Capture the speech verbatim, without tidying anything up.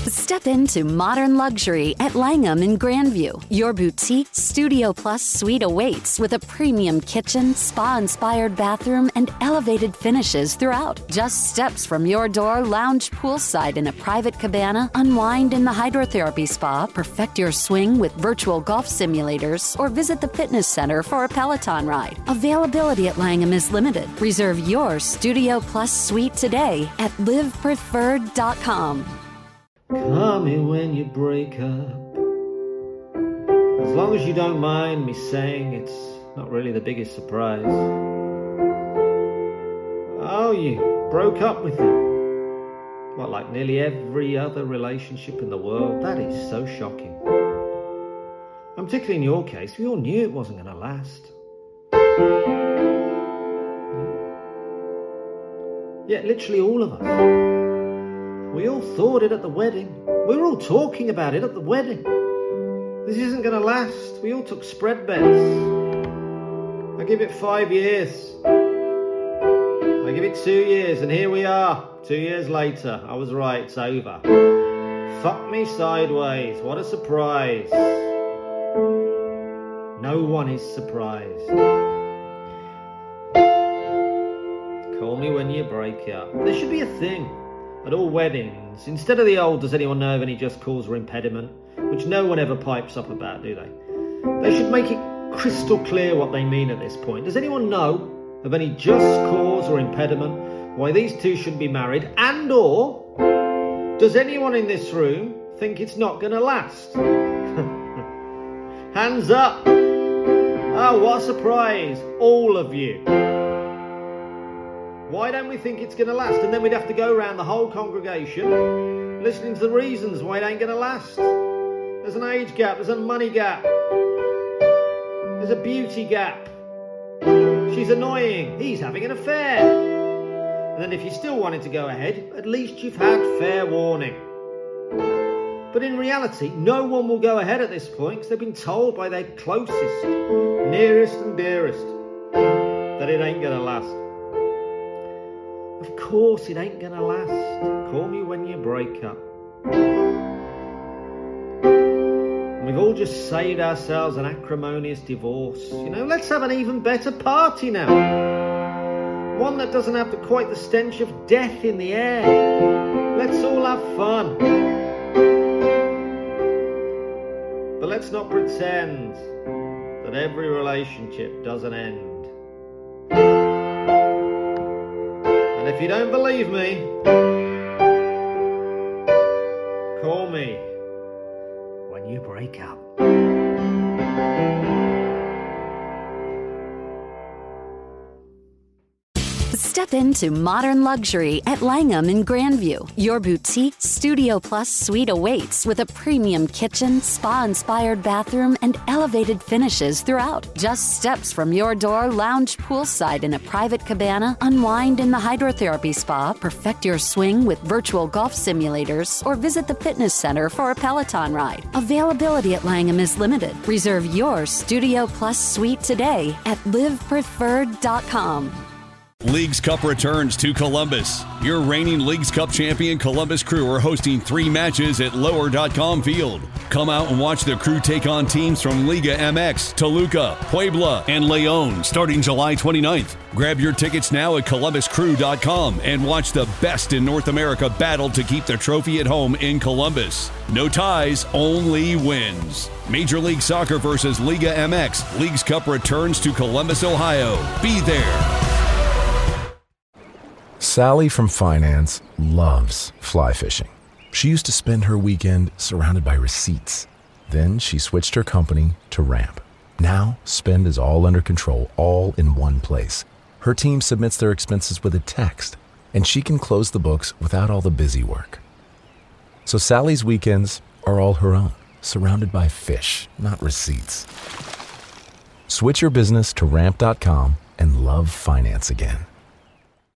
Step into modern luxury at Langham in Grandview. Your boutique Studio Plus suite awaits with a premium kitchen, spa-inspired bathroom, and elevated finishes throughout. Just steps from your door, lounge poolside in a private cabana, unwind in the hydrotherapy spa, perfect your swing with virtual golf simulators, or visit the fitness center for a Peloton ride. Availability at Langham is limited. Reserve your Studio Plus suite today at live preferred dot com. Call me when you break up. As long as you don't mind me saying, it's not really the biggest surprise. Oh, you broke up with him? What, like nearly every other relationship in the world? That is so shocking. And particularly in your case, we all knew it wasn't going to last. Yet literally all of us. We all thought it at the wedding. We were all talking about it at the wedding. This isn't going to last. We all took spread bets. I give it five years. I give it two years, and here we are. Two years later, I was right, it's over. Fuck me sideways, what a surprise. No one is surprised. Call me when you break up. There should be a thing at all weddings, instead of the old does anyone know of any just cause or impediment, which no one ever pipes up about, do they? They should make it crystal clear what they mean at this point. Does anyone know of any just cause or impediment why these two shouldn't be married? And or does anyone in this room think it's not going to last? Hands up. Oh, what a surprise. All of you. Why don't we think it's going to last? And then we'd have to go around the whole congregation listening to the reasons why it ain't going to last. There's an age gap. There's a money gap. There's a beauty gap. She's annoying. He's having an affair. And then if you still wanted to go ahead, at least you've had fair warning. But in reality, no one will go ahead at this point because they've been told by their closest, nearest and dearest that it ain't going to last. Of course it ain't gonna last. Call me when you break up. And we've all just saved ourselves an acrimonious divorce. You know, let's have an even better party now. One that doesn't have the, quite the stench of death in the air. Let's all have fun. But let's not pretend that every relationship doesn't end. And if you don't believe me, call me when you break up. Step into modern luxury at Langham in Grandview. Your boutique Studio Plus suite awaits with a premium kitchen, spa-inspired bathroom, and elevated finishes throughout. Just steps from your door, lounge poolside in a private cabana, unwind in the hydrotherapy spa, perfect your swing with virtual golf simulators, or visit the fitness center for a Peloton ride. Availability at Langham is limited. Reserve your Studio Plus suite today at live preferred dot com. Leagues Cup returns to Columbus. Your reigning Leagues Cup champion Columbus Crew are hosting three matches at lower dot com field. Come out and watch the Crew take on teams from Liga M X, Toluca, Puebla, and León starting July twenty-ninth. Grab your tickets now at columbus crew dot com and watch the best in North America battle to keep the trophy at home in Columbus. No ties, only wins. Major League Soccer versus Liga M X. Leagues Cup returns to Columbus, Ohio. Be there. Sally from finance loves fly fishing. She used to spend her weekend surrounded by receipts. Then she switched her company to Ramp. Now, spend is all under control, all in one place. Her team submits their expenses with a text, and she can close the books without all the busy work. So Sally's weekends are all her own, surrounded by fish, not receipts. Switch your business to ramp dot com and love finance again.